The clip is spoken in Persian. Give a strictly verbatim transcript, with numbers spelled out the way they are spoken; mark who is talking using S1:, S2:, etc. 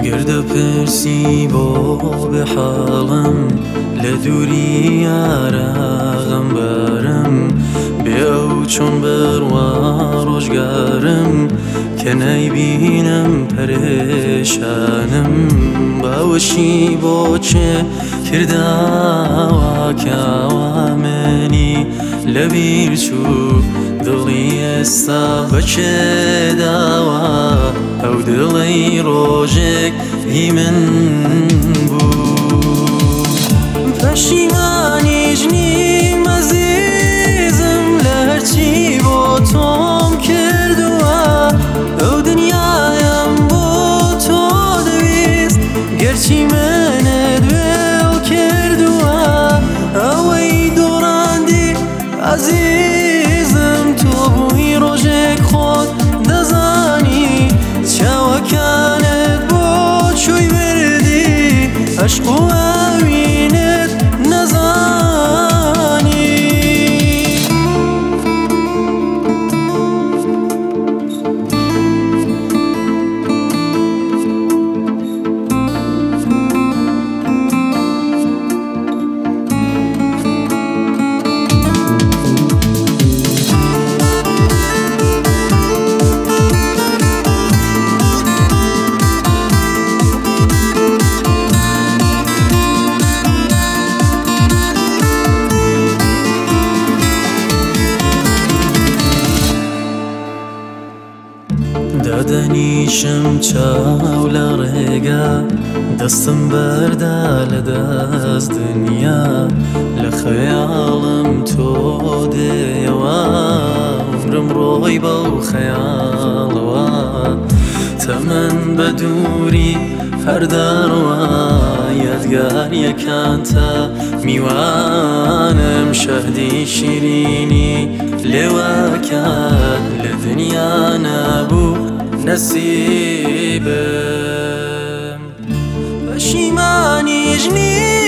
S1: گرد پرسی با به حالم لدوری عرقم برم بیاو چون بروا روشگارم که نیبینم پریشانم باوشی با چه کرداوا کاوا منی لبیر چو دلی استا بچه داوا او دلی روژک هی من بود پشیمانیش نیم عزیزم لهرچی با توم کردوا او دنیایم با تو دویست گرچی منت بل کردوا اوی دوراندی عزیزم تو بوی روژک خود دزانی چاوکانت با چوی بردی عشق و اوینت نزانی دادنیشم چاو لرگا دستم بردا لدست دنیا لخیالم تو دیوا عمرم روی با خیالوا تمن بدوری هر دروا یادگار یکان تا میوانم شهدی شیرینی لواکان لدنیا نبو نصیبم پشیمانیش نیست